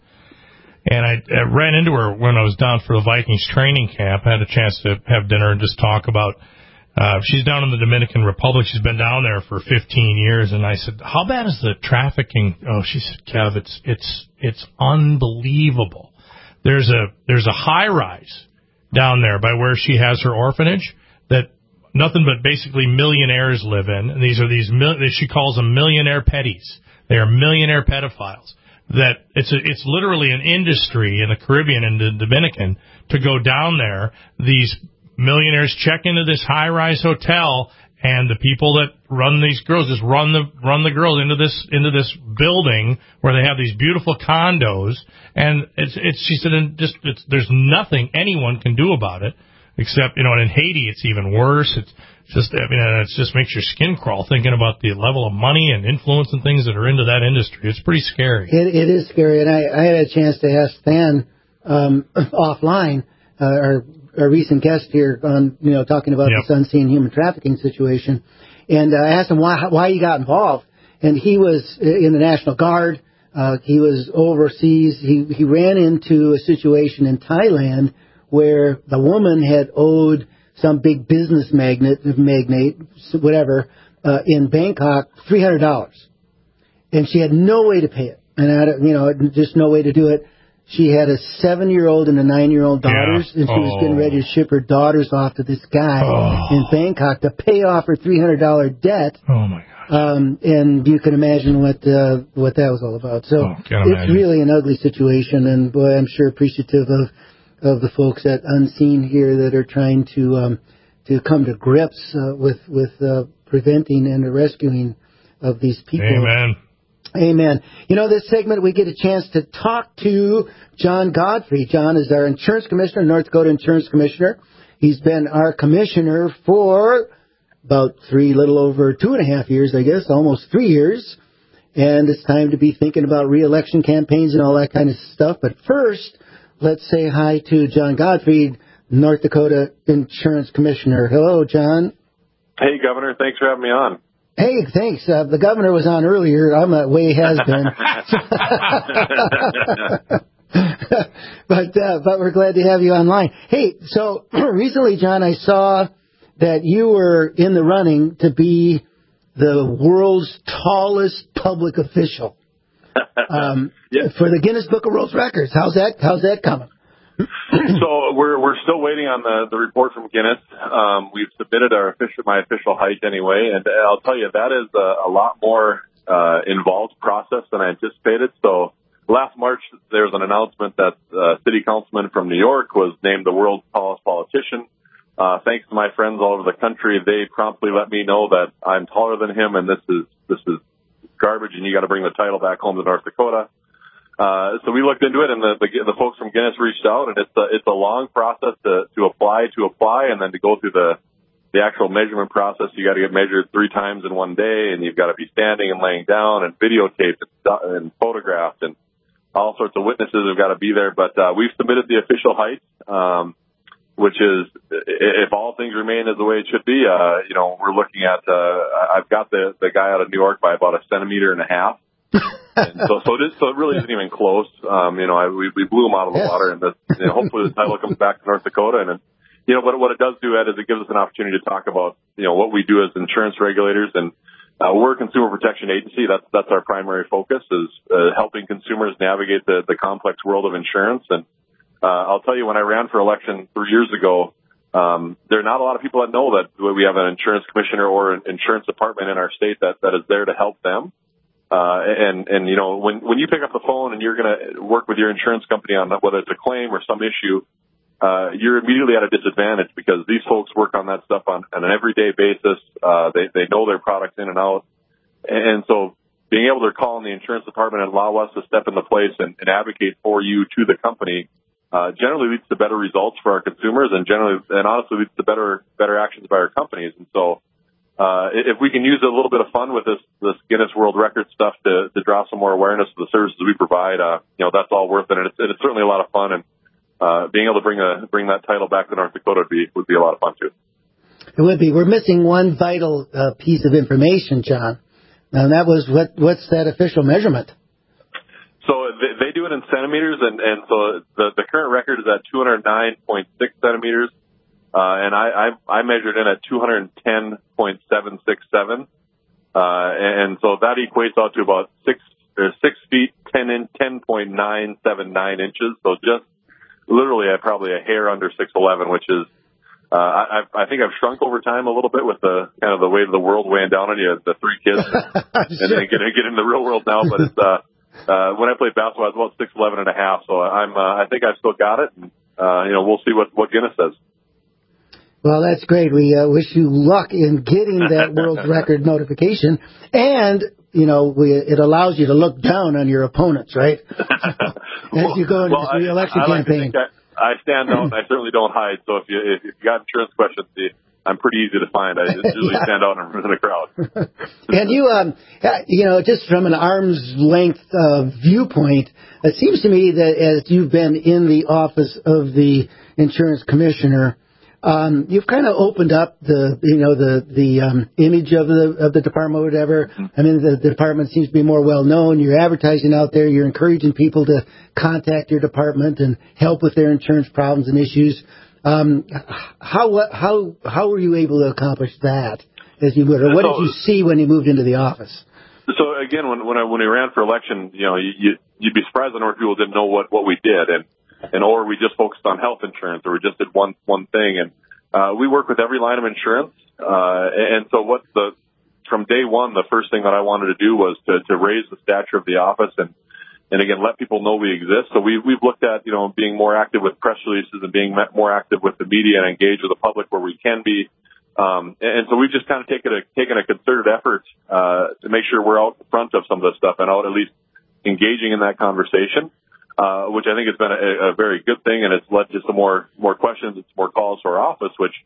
And I, I ran into her when I was down for the Vikings training camp. I had a chance to have dinner and just talk about. Uh, she's down in the Dominican Republic. She's been down there for fifteen years. And I said, how bad is the trafficking? Oh, she said, Kev, it's, it's, it's unbelievable. There's a, there's a high rise down there by where she has her orphanage that nothing but basically millionaires live in. And these are these, mil- she calls them millionaire petties. They are millionaire pedophiles. That it's a, it's literally an industry in the Caribbean and the Dominican to go down there. These millionaires check into this high-rise hotel, and the people that run these girls just run the run the girls into this into this building where they have these beautiful condos. And it's it's she said and just it's, there's nothing anyone can do about it except you know. And in Haiti, it's even worse. It's just I mean, it just makes your skin crawl thinking about the level of money and influence and things that are into that industry. It's pretty scary. It, it is scary, and I, I had a chance to ask Stan um, offline, uh, our, our recent guest here, on you know talking about yep. this unseen human trafficking situation, and uh, I asked him why why he got involved, and he was in the National Guard. Uh, he was overseas. He he ran into a situation in Thailand where the woman had owed some big business magnate, magnate, whatever, uh, in Bangkok, three hundred dollars. And she had no way to pay it. And, I, you know, just no way to do it. She had a seven-year-old and a nine-year-old daughters, yeah. and she oh. was getting ready to ship her daughters off to this guy oh. in Bangkok to pay off her three hundred dollars debt. Oh, my God. Um, and you can imagine what uh, what that was all about. So oh, it's imagine. really an ugly situation, and, boy, I'm sure appreciative of of the folks at Unseen here that are trying to um, to come to grips uh, with with uh, preventing and the rescuing of these people. Amen. Amen. You know, this segment we get a chance to talk to John Godfrey. John is our insurance commissioner, North Dakota Insurance Commissioner. He's been our commissioner for about three, little over two and a half years, I guess, almost three years. And it's time to be thinking about re-election campaigns and all that kind of stuff. But first, let's say hi to John Gottfried, North Dakota Insurance Commissioner. Hello, John. Hey, Governor. Thanks for having me on. Hey, thanks. Uh, the governor was on earlier. I'm a way has been. but uh, but we're glad to have you online. Hey, so recently, John, I saw that you were in the running to be the world's tallest public official um, yes. for the Guinness Book of World Records. How's that? How's that coming? So we're we're still waiting on the, the report from Guinness. Um, we've submitted our official my official height anyway, and I'll tell you that is a, a lot more uh, involved process than I anticipated. So last March there was an announcement that uh, city councilman from New York was named the world's tallest politician. Uh, thanks to my friends all over the country, they promptly let me know that I'm taller than him, and this is this is garbage, and you got to bring the title back home to North Dakota. Uh, so we looked into it, and the, the the folks from Guinness reached out, and it's a it's a long process to to apply to apply, and then to go through the the actual measurement process. You got to get measured three times in one day, and you've got to be standing and laying down, and videotaped and, and photographed, and all sorts of witnesses have got to be there. But uh, we've submitted the official height, um, which is, if all things remain as the way it should be, uh, you know, we're looking at. Uh, I've got the the guy out of New York by about a centimeter and a half. And so, so it, is, so it really isn't even close. Um, you know, I, we, we blew him out of the yes. water, and the, you know, hopefully the title comes back to North Dakota. And, you know, but what it does do, Ed, is it gives us an opportunity to talk about, you know, what we do as insurance regulators. And uh, we're a consumer protection agency. That's that's our primary focus, is uh, helping consumers navigate the, the complex world of insurance. And uh, I'll tell you, when I ran for election three years ago, um, there are not a lot of people that know that we have an insurance commissioner or an insurance department in our state that, that is there to help them. Uh, and, and, you know, when, when you pick up the phone and you're going to work with your insurance company on whether it's a claim or some issue, uh, you're immediately at a disadvantage because these folks work on that stuff on, on an everyday basis. Uh, they, they know their products in and out. And so being able to call in the insurance department and allow us to step into place and, and advocate for you to the company, uh, generally leads to better results for our consumers and generally, and honestly leads to better, better actions by our companies. And so, Uh, if we can use a little bit of fun with this, this Guinness World Record stuff to, to draw some more awareness to the services we provide, uh, you know, that's all worth it. And it's, it's certainly a lot of fun. And, uh, being able to bring a, bring that title back to North Dakota would be, would be a lot of fun too. It would be. We're missing one vital, uh, piece of information, John. And that was what, what's that official measurement? So they, they do it in centimeters. And, and so the, the current record is at two hundred nine point six centimeters. Uh, and I, I, I measured in at two hundred ten point seven six seven. Uh, and so that equates out to about six, or six feet, ten in, ten point nine seven nine inches. So just literally uh, probably a hair under six eleven, which is, uh, I, I think I've shrunk over time a little bit with the kind of the weight of the world weighing down on you, the three kids, and then get, get in the real world now. But it's, uh, uh, when I played basketball, I was about six eleven and a half. So I'm, uh, I think I've still got it. And, uh, you know, we'll see what, what Guinness says. Well, that's great. We uh, wish you luck in getting that world record notification. And, you know, we, it allows you to look down on your opponents, right? As you go into well, this re-election I, I campaign. Like I, I stand out, and I certainly don't hide. So if you, if you got insurance questions, I'm pretty easy to find. I usually yeah. stand out in the crowd. And you, um, you know, just from an arm's length uh, viewpoint, it seems to me that as you've been in the office of the insurance commissioner, Um, you've kind of opened up the, you know, the, the, um, image of the, of the department or whatever. I mean, the, the department seems to be more well known. You're advertising out there. You're encouraging people to contact your department and help with their insurance problems and issues. Um, how, how, how were you able to accomplish that as you would, or what did you see when you moved into the office? So again, when, when I, when I ran for election, you know, you, you, you'd be surprised the North people didn't know what, what we did. And, And or we just focused on health insurance, or we just did one one thing. And uh, we work with every line of insurance. Uh, and so, what the from day one, the first thing that I wanted to do was to, to raise the stature of the office, and and again let people know we exist. So we we've looked at you know being more active with press releases and being more active with the media and engage with the public where we can be. Um, and so we've just kind of taken a taken a concerted effort uh, to make sure we're out in front of some of this stuff and out at least engaging in that conversation. Uh, which I think has been a, a very good thing, and it's led to some more more questions and some more calls to our office, which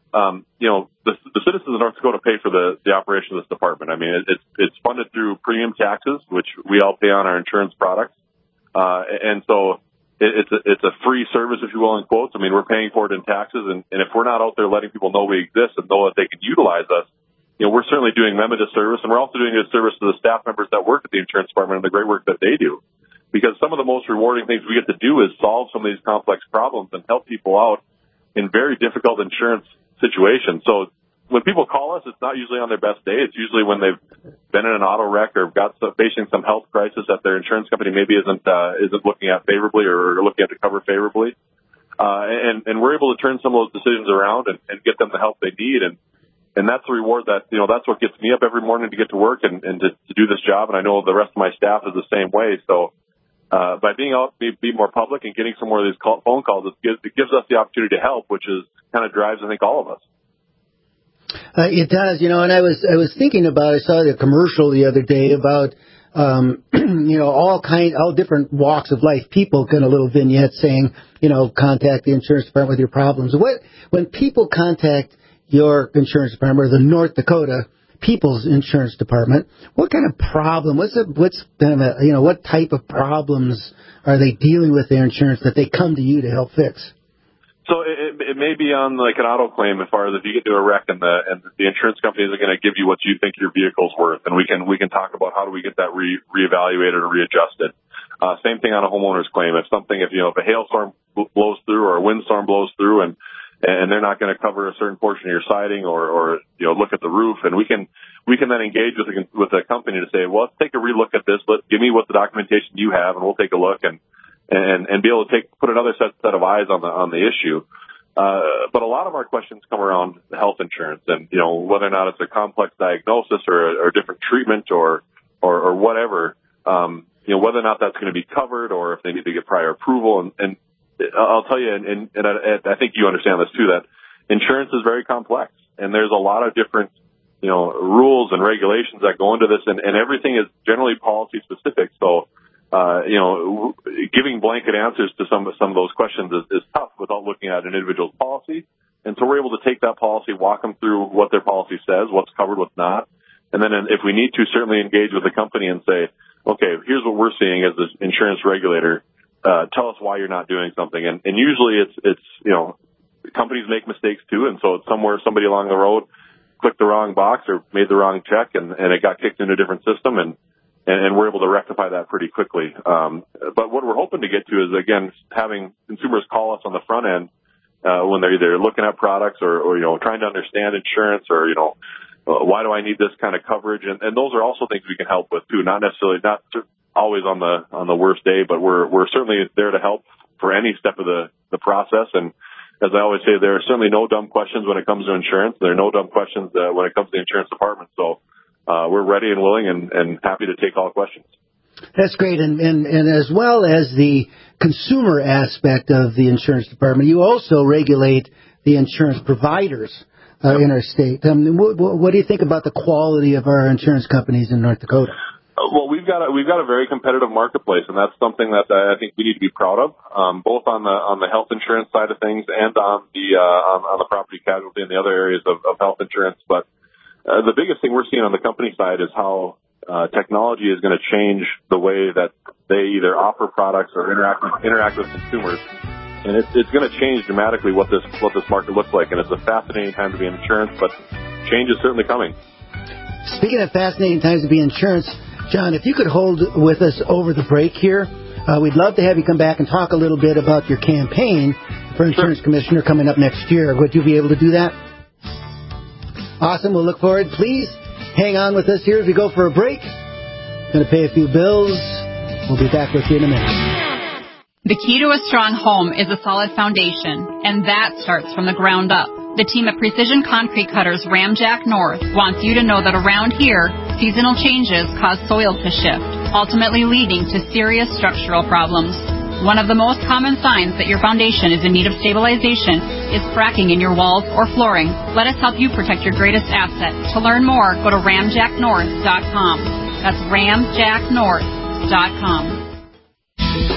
um, you know, the, the citizens of North Dakota pay for the, the operation of this department. I mean, it, it's, it's funded through premium taxes, which we all pay on our insurance products. Uh, and so it, it's a, it's a free service, if you will, in quotes. I mean, we're paying for it in taxes. And, and if we're not out there letting people know we exist and know that they can utilize us, you know, we're certainly doing them a disservice. And we're also doing a disservice to the staff members that work at the insurance department and the great work that they do. Because some of the most rewarding things we get to do is solve some of these complex problems and help people out in very difficult insurance situations. So when people call us, it's not usually on their best day. It's usually when they've been in an auto wreck or got some, facing some health crisis that their insurance company maybe isn't uh, isn't looking at favorably or looking at the cover favorably. Uh, and, and we're able to turn some of those decisions around and, and get them the help they need. And And that's the reward that, you know, that's what gets me up every morning to get to work and, and to, to do this job. And I know the rest of my staff is the same way. So uh, by being out, be, be more public and getting some more of these call, phone calls, it gives, it gives us the opportunity to help, which is kind of drives, I think, all of us. Uh, it does, you know, and I was I was thinking about, I saw the commercial the other day about, um, you know, all kind, all different walks of life, people get a little vignette saying, you know, contact the insurance department with your problems. What, when people contact your insurance department or the North Dakota People's Insurance Department, what kind of problem, what's a, what's kind of a, you know, what type of problems are they dealing with their insurance that they come to you to help fix? So it, it may be on like an auto claim as far as if you get to a wreck and the and the insurance companies are going to give you what you think your vehicle's worth, and we can we can talk about how do we get that re, reevaluated or readjusted. Uh, same thing on a homeowner's claim. If something, if you know, if a hailstorm blows through or a windstorm blows through and and they're not going to cover a certain portion of your siding or, or, you know, look at the roof. And we can, we can then engage with the, with the company to say, well, let's take a relook at this. Let give me what the documentation you have and we'll take a look and, and, and be able to take, put another set, set of eyes on the, on the issue. Uh, but a lot of our questions come around health insurance and, you know, whether or not it's a complex diagnosis or a, or a different treatment or, or, or whatever, um, you know, whether or not that's going to be covered or if they need to get prior approval and, and, I'll tell you, and, and, and I, I think you understand this too, that insurance is very complex, and there's a lot of different, you know, rules and regulations that go into this, and, and everything is generally policy specific. So, uh, you know, giving blanket answers to some some of those questions is, is tough without looking at an individual's policy. And so we're able to take that policy, walk them through what their policy says, what's covered, what's not, and then if we need to, certainly engage with the company and say, okay, here's what we're seeing as the insurance regulator. Uh, tell us why you're not doing something. And, and usually it's, it's, you know, companies make mistakes too. And so it's somewhere somebody along the road clicked the wrong box or made the wrong check and, and it got kicked into a different system. And, and, and we're able to rectify that pretty quickly. Um, but what we're hoping to get to is, again, having consumers call us on the front end, uh, when they're either looking at products or, or, you know, trying to understand insurance or, you know, uh, why do I need this kind of coverage? And, and those are also things we can help with too, not necessarily, not to, always on the on the worst day, but we're we're certainly there to help for any step of the the process. And as I always say, there are certainly no dumb questions when it comes to insurance. There are no dumb questions uh, when it comes to the insurance department. So uh, we're ready and willing and, and happy to take all questions. That's great, and, and and as well as the consumer aspect of the insurance department, you also regulate the insurance providers uh, in our state. Um, what, what do you think about the quality of our insurance companies in North Dakota? Well, we've got a, we've got a very competitive marketplace, and that's something that I think we need to be proud of, um, both on the on the health insurance side of things and on the uh, on, on the property casualty and the other areas of, of health insurance. But uh, the biggest thing we're seeing on the company side is how uh, technology is going to change the way that they either offer products or interact with, interact with consumers, and it's it's going to change dramatically what this what this market looks like. And it's a fascinating time to be in insurance, but change is certainly coming. Speaking of fascinating times to be in insurance, John, if you could hold with us over the break here, uh, we'd love to have you come back and talk a little bit about your campaign for insurance sure. commissioner coming up next year. Would you be able to do that? Awesome. We'll look forward. Please hang on with us here as we go for a break. Going to pay a few bills. We'll be back with you in a minute. The key to a strong home is a solid foundation, and that starts from the ground up. The team at Precision Concrete Cutters Ramjack North wants you to know that around here, seasonal changes cause soil to shift, ultimately leading to serious structural problems. One of the most common signs that your foundation is in need of stabilization is cracking in your walls or flooring. Let us help you protect your greatest asset. To learn more, go to ramjack north dot com. That's ramjack north dot com.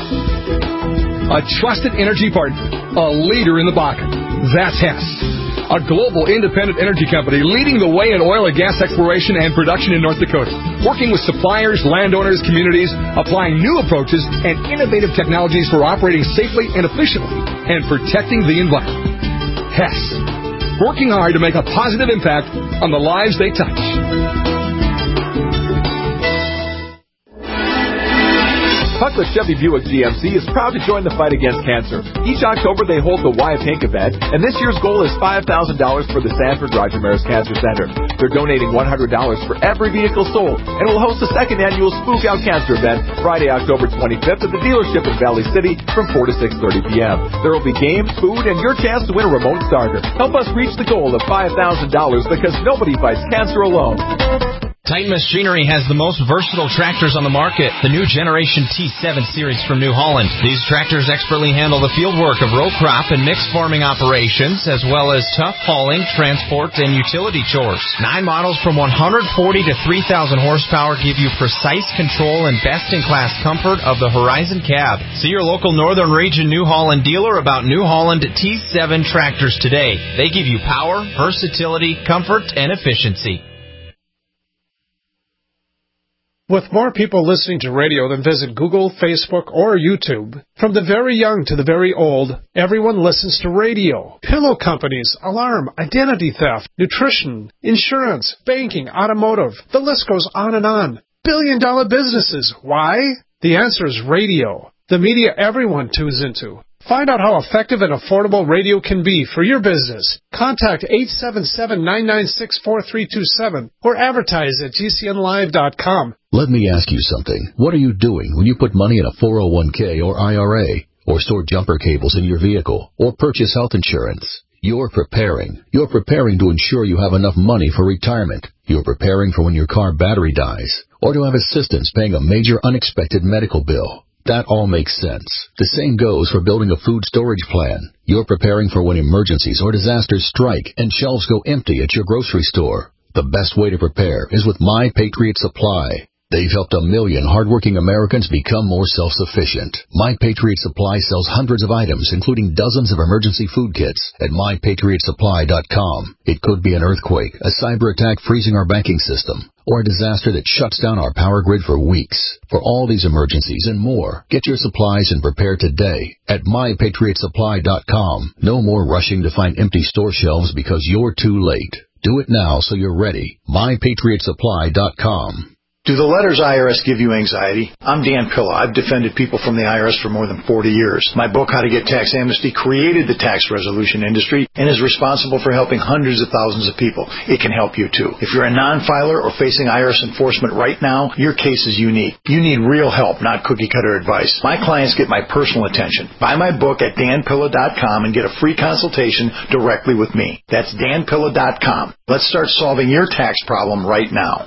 A trusted energy partner, a leader in the Bakken. That's Hess. a global independent energy company leading the way in oil and gas exploration and production in North Dakota, working with suppliers, landowners, communities, applying new approaches and innovative technologies for operating safely and efficiently and protecting the environment. Hess, working hard to make a positive impact on the lives they touch. Huckler Chevy Buick G M C is proud to join the fight against cancer. Each October, they hold the Why Pink event, and this year's goal is five thousand dollars for the Sanford Roger Maris Cancer Center. They're donating one hundred dollars for every vehicle sold, and will host the second annual Spook Out Cancer event Friday, October twenty-fifth at the dealership in Valley City from four to six thirty p.m. There will be games, food, and your chance to win a remote starter. Help us reach the goal of five thousand dollars because nobody fights cancer alone. Titan Machinery has the most versatile tractors on the market, the new Generation T seven series from New Holland. These tractors expertly handle the field work of row crop and mixed farming operations, as well as tough hauling, transport, and utility chores. Nine models from one hundred forty to three thousand horsepower give you precise control and best-in-class comfort of the Horizon cab. See your local Northern Region New Holland dealer about New Holland T seven tractors today. They give you power, versatility, comfort, and efficiency. With more people listening to radio than visit Google, Facebook, or YouTube, from the very young to the very old, everyone listens to radio. Pillow companies, alarm, identity theft, nutrition, insurance, banking, automotive. The list goes on and on. Billion-dollar businesses. Why? The answer is radio. The media everyone tunes into. Find out how effective and affordable radio can be for your business. Contact eight seven seven, nine nine six, four three two seven or advertise at G C N live dot com. Let me ask you something. What are you doing when you put money in a four oh one k or I R A, or store jumper cables in your vehicle, or purchase health insurance? You're preparing. You're preparing to ensure you have enough money for retirement. You're preparing for when your car battery dies, or to have assistance paying a major unexpected medical bill. That all makes sense. The same goes for building a food storage plan. You're preparing for when emergencies or disasters strike and shelves go empty at your grocery store. The best way to prepare is with My Patriot Supply. They've helped a million hardworking Americans become more self-sufficient. My Patriot Supply sells hundreds of items, including dozens of emergency food kits at my patriot supply dot com. It could be an earthquake, a cyber attack freezing our banking system, or a disaster that shuts down our power grid for weeks. For all these emergencies and more, get your supplies and prepare today at my patriot supply dot com. No more rushing to find empty store shelves because you're too late. Do it now so you're ready. my patriot supply dot com. Do the letters I R S give you anxiety? I'm Dan Pilla. I've defended people from the I R S for more than forty years. My book, How to Get Tax Amnesty, created the tax resolution industry and is responsible for helping hundreds of thousands of people. It can help you, too. If you're a non-filer or facing I R S enforcement right now, your case is unique. You need real help, not cookie-cutter advice. My clients get my personal attention. Buy my book at dan pilla dot com and get a free consultation directly with me. That's dan pilla dot com. Let's start solving your tax problem right now.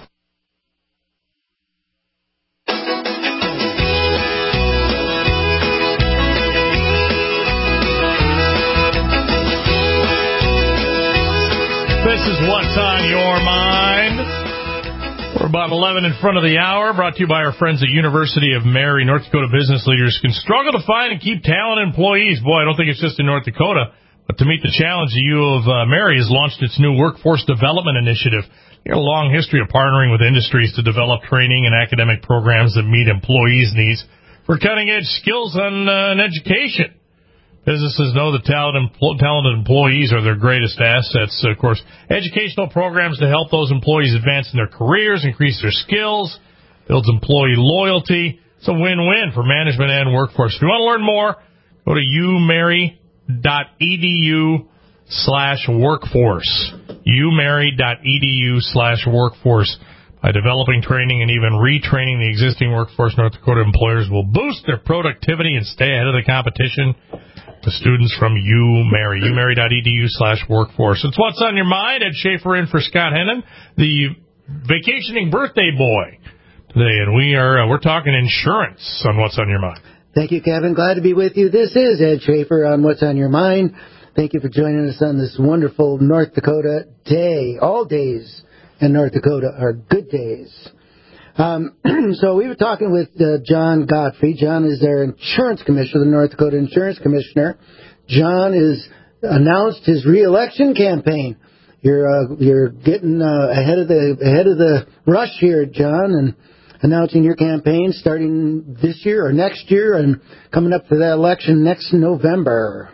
This is What's on Your Mind. We're about eleven in front of the hour, brought to you by our friends at University of Mary. North Dakota business leaders can struggle to find and keep talented employees. Boy, I don't think it's just in North Dakota. But to meet the challenge, the U of uh, Mary has launched its new workforce development initiative. They have a long history of partnering with industries to develop training and academic programs that meet employees' needs for cutting-edge skills and, uh, and education. Businesses know that talented, talented employees are their greatest assets. Of course, educational programs to help those employees advance in their careers, increase their skills, builds employee loyalty. It's a win-win for management and workforce. If you want to learn more, go to umary dot e d u slash workforce. umary dot e d u slash workforce. By developing training and even retraining the existing workforce, North Dakota employers will boost their productivity and stay ahead of the competition. The students from UMary, umary dot e d u slash workforce. It's What's on Your Mind. Ed Schaefer in for Scott Hennon, the vacationing birthday boy today, and we are uh, we're talking insurance on What's on Your Mind. Thank you, Kevin. Glad to be with you. This is Ed Schaefer on What's on Your Mind. Thank you for joining us on this wonderful North Dakota day. All days in North Dakota are good days. Um, so we were talking with uh, John Godfrey. John is their insurance commissioner, the North Dakota Insurance Commissioner. John is announced his reelection campaign. You're uh, you're getting uh, ahead of the ahead of the rush here, John, and announcing your campaign starting this year or next year, and coming up for that election next November.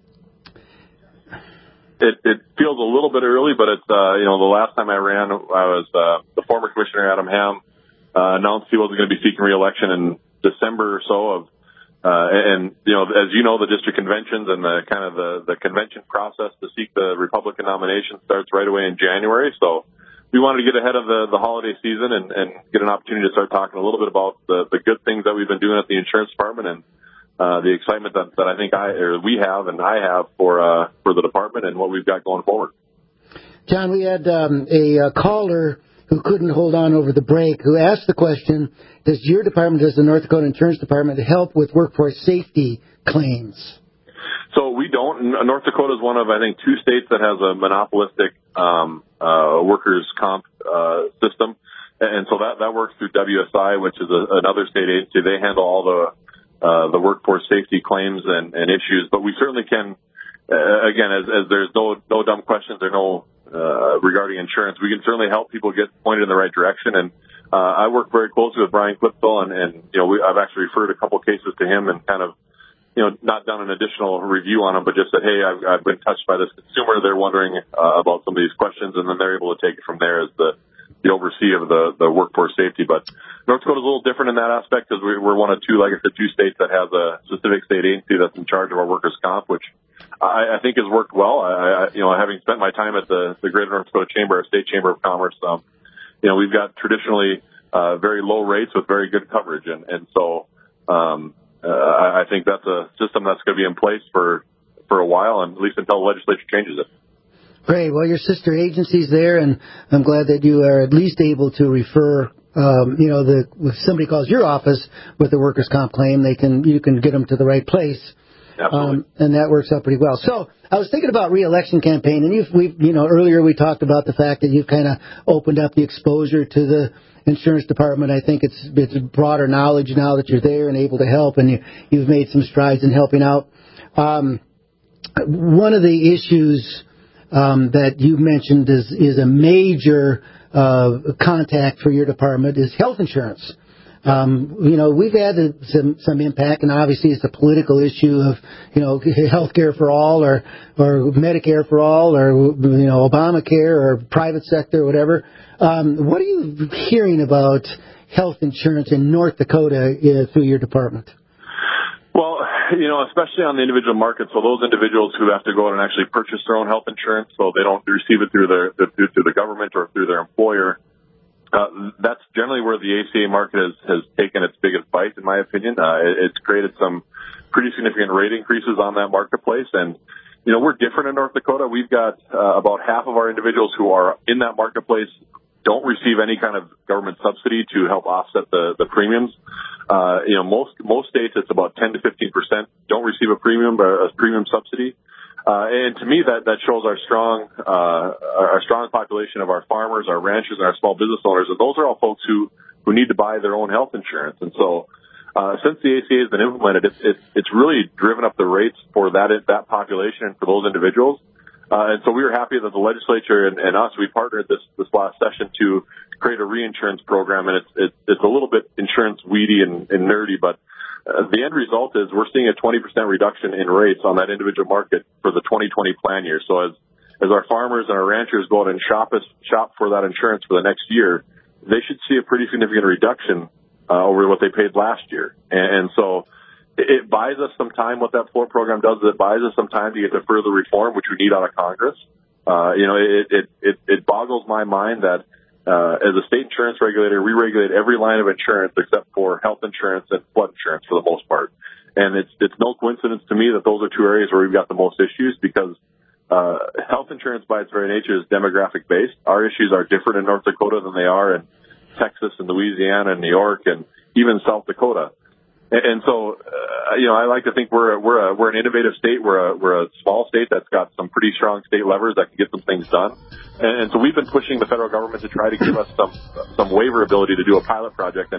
It, it feels a little bit early, but it's uh, you know the last time I ran, I was uh, the former Commissioner Adam Ham uh, announced he wasn't going to be seeking re-election in December or so of. Uh, and, you know, as you know, the district conventions and the kind of the, the convention process to seek the Republican nomination starts right away in January. So we wanted to get ahead of the, the holiday season and, and get an opportunity to start talking a little bit about the, the good things that we've been doing at the insurance department and, uh, the excitement that, that I think I, or we have and I have for, uh, for the department and what we've got going forward. John, we had, um, a, a caller who couldn't hold on over the break, who asked the question, does your department, does the North Dakota Insurance Department help with workforce safety claims? So we don't. North Dakota is one of, I think, two states that has a monopolistic um, uh, workers' comp uh, system. And so that, that works through W S I, which is a, another state agency. They handle all the uh, the workforce safety claims and, and issues. But we certainly can, uh, again, as, as there's no, no dumb questions or no Uh, regarding insurance, we can certainly help people get pointed in the right direction. And uh, I work very closely with Brian Clipsall, and, and you know, we, I've actually referred a couple cases to him and kind of, you know, not done an additional review on them, but just said, hey, I've, I've been touched by this consumer. They're wondering uh, about some of these questions, and then they're able to take it from there as the the oversee of the, the workforce safety. But North Dakota is a little different in that aspect because we, we're one of two, like I said, two states that has a specific state agency that's in charge of our workers' comp, which I, I think has worked well. I, I, you know, having spent my time at the, the Greater North Dakota Chamber, our state chamber of commerce, um, you know, we've got traditionally uh, very low rates with very good coverage, and and so um, uh, I think that's a system that's going to be in place for for a while, and at least until the legislature changes it. Great. Well, your sister agency's there, and I'm glad that you are at least able to refer. Um, you know, the if somebody calls your office with a workers' comp claim, they can you can get them to the right place. Um, and that works out pretty well. So I was thinking about re-election campaign, and you've, we've, you know, earlier we talked about the fact that you've kind of opened up the exposure to the insurance department. I think it's it's broader knowledge now that you're there and able to help, and you, you've made some strides in helping out. Um, one of the issues um, that you mentioned is is a major uh, contact for your department is health insurance. Um, you know, we've had some, some impact, and obviously it's a political issue of, you know, health care for all or, or Medicare for all or, you know, Obamacare or private sector or whatever. Um, what are you hearing about health insurance in North Dakota uh, through your department? Well, you know, especially on the individual market, so those individuals who have to go out and actually purchase their own health insurance, so they don't receive it through their, through the government or through their employer. Uh, that's generally where the A C A market has, has taken its biggest bite, in my opinion. Uh, it, it's created some pretty significant rate increases on that marketplace. And, you know, we're different in North Dakota. We've got uh, about half of our individuals who are in that marketplace don't receive any kind of government subsidy to help offset the, the premiums. Uh, you know, most, most states it's about ten to fifteen percent don't receive a premium, a premium subsidy. Uh, and to me, that, that shows our strong, uh, our strong population of our farmers, our ranchers, and our small business owners. And those are all folks who, who need to buy their own health insurance. And so, uh, since the A C A has been implemented, it's, it's, it's really driven up the rates for that, that population and for those individuals. Uh, and so we were happy that the legislature and, and us, we partnered this, this last session to create a reinsurance program. And it's, it's, it's a little bit insurance weedy and, and nerdy, but Uh, the end result is we're seeing a twenty percent reduction in rates on that individual market for the twenty twenty plan year. So as, as our farmers and our ranchers go out and shop us, shop for that insurance for the next year, they should see a pretty significant reduction, uh, over what they paid last year. And, and so it, it buys us some time. What that floor program does is it buys us some time to get to further reform, which we need out of Congress. Uh, you know, it, it, it, it boggles my mind that, Uh, as a state insurance regulator, we regulate every line of insurance except for health insurance and flood insurance for the most part. And it's it's no coincidence to me that those are two areas where we've got the most issues because uh, health insurance by its very nature is demographic based. Our issues are different in North Dakota than they are in Texas and Louisiana and New York and even South Dakota. And, and so, uh, you know, I like to think we're a, we're a, we're an innovative state. We're a, we're a small state that's got some pretty strong state levers that can get some things done. And, and so we've been pushing the federal government to try to give us some some waiver ability to do a pilot project. And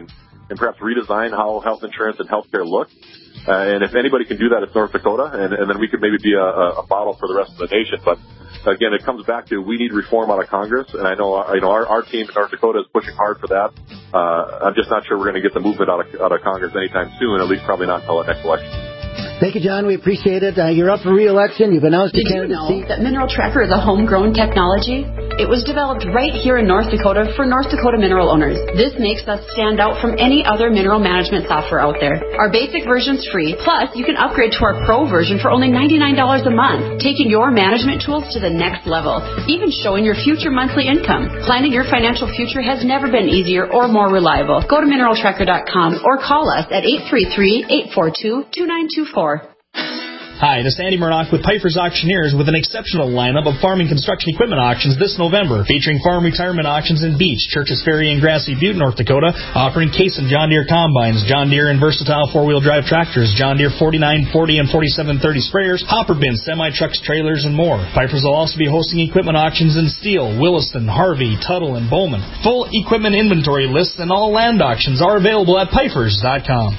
and perhaps redesign how health insurance and healthcare look. Uh, and if anybody can do that, it's North Dakota, and, and then we could maybe be a, a model for the rest of the nation. But again, it comes back to we need reform out of Congress, and I know you know our, our team in North Dakota is pushing hard for that. Uh, I'm just not sure we're going to get the movement out of, out of Congress anytime soon, at least probably not until the next election. Thank you, John. We appreciate it. Uh, you're up for re-election. You've announced Did your you know candidacy. that Mineral Tracker is a homegrown technology? It was developed right here in North Dakota for North Dakota mineral owners. This makes us stand out from any other mineral management software out there. Our basic version's free, plus you can upgrade to our pro version for only ninety-nine dollars a month, taking your management tools to the next level, even showing your future monthly income. Planning your financial future has never been easier or more reliable. Go to mineral tracker dot com or call us at eight three three, eight four two, two nine two four. Hi, this is Andy Murdoch with Piper's Auctioneers with an exceptional lineup of farm and construction equipment auctions this November, featuring farm retirement auctions in Beach, Churches Ferry, and Grassy Butte, North Dakota, offering Case and John Deere combines, John Deere and versatile four-wheel drive tractors, John Deere forty-nine forty and forty-seven thirty sprayers, hopper bins, semi-trucks, trailers, and more. Piper's will also be hosting equipment auctions in Steele, Williston, Harvey, Tuttle, and Bowman. Full equipment inventory lists and all land auctions are available at pipers dot com.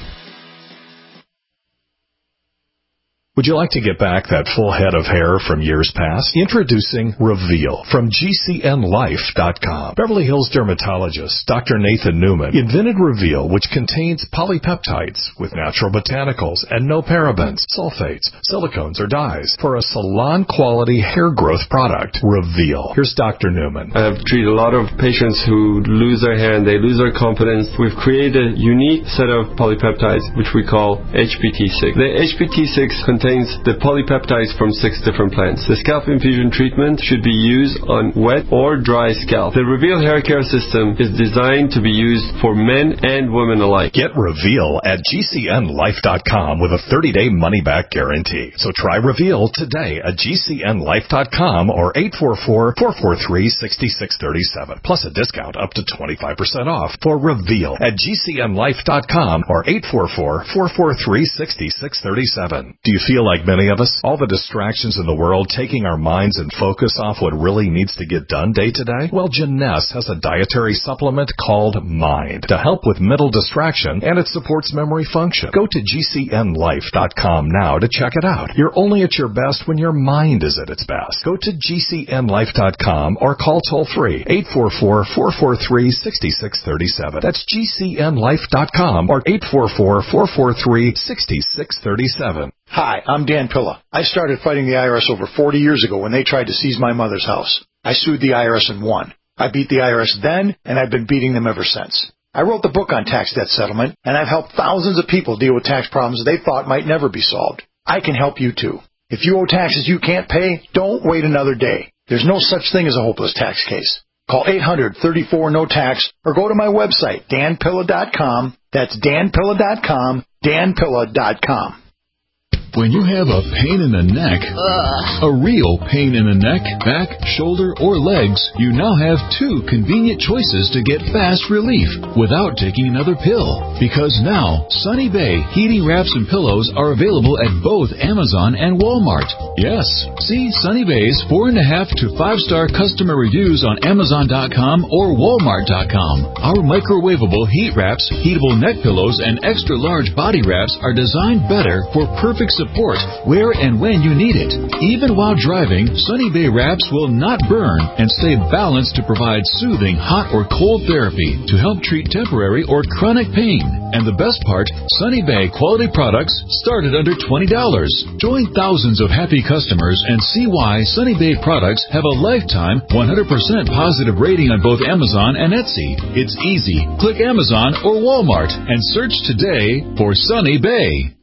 Would you like to get back that full head of hair from years past? Introducing Reveal from G C N life dot com. Beverly Hills dermatologist Doctor Nathan Newman invented Reveal, which contains polypeptides with natural botanicals and no parabens, sulfates, silicones, or dyes for a salon-quality hair growth product. Reveal. Here's Doctor Newman. I have treated a lot of patients who lose their hair and they lose their confidence. We've created a unique set of polypeptides, which we call H P T six. The H P T six contains contains the polypeptides from six different plants. The scalp infusion treatment should be used on wet or dry scalp. The Reveal hair care system is designed to be used for men and women alike. Get Reveal at G C N life dot com with a thirty-day money-back guarantee. So try Reveal today at G C N life dot com or eight four four, four four three, six six three seven. Plus a discount up to twenty-five percent off for Reveal at G C N life dot com or eight four four, four four three, six six three seven. Do you feel like many of us? All the distractions in the world taking our minds and focus off what really needs to get done day to day? Well, Jeunesse has a dietary supplement called Mind to help with mental distraction, and it supports memory function. Go to G C N life dot com now to check it out. You're only at your best when your mind is at its best. Go to G C N life dot com or call toll free eight four four, four four three, six six three seven. That's G C N life dot com or eight four four, four four three, six six three seven. Hi, I'm Dan Pilla. I started fighting the I R S over forty years ago when they tried to seize my mother's house. I sued the I R S and won. I beat the I R S then, and I've been beating them ever since. I wrote the book on tax debt settlement, and I've helped thousands of people deal with tax problems they thought might never be solved. I can help you too. If you owe taxes you can't pay, don't wait another day. There's no such thing as a hopeless tax case. Call eight hundred, thirty-four, no tax or go to my website, dan pilla dot com. That's dan pilla dot com, dan pilla dot com. When you have a pain in the neck, Ugh. a real pain in the neck, back, shoulder, or legs, you now have two convenient choices to get fast relief without taking another pill. Because now, Sunny Bay heating wraps and pillows are available at both Amazon and Walmart. Yes, see Sunny Bay's four and a half to five star customer reviews on Amazon dot com or Walmart dot com. Our microwavable heat wraps, heatable neck pillows, and extra large body wraps are designed better for perfect support where and when you need it. Even while driving, Sunny Bay wraps will not burn and stay balanced to provide soothing hot or cold therapy to help treat temporary or chronic pain. And the best part, Sunny Bay quality products start at under twenty dollars. Join thousands of happy customers and see why Sunny Bay products have a lifetime one hundred percent positive rating on both Amazon and Etsy. It's easy. Click Amazon or Walmart and search today for Sunny Bay.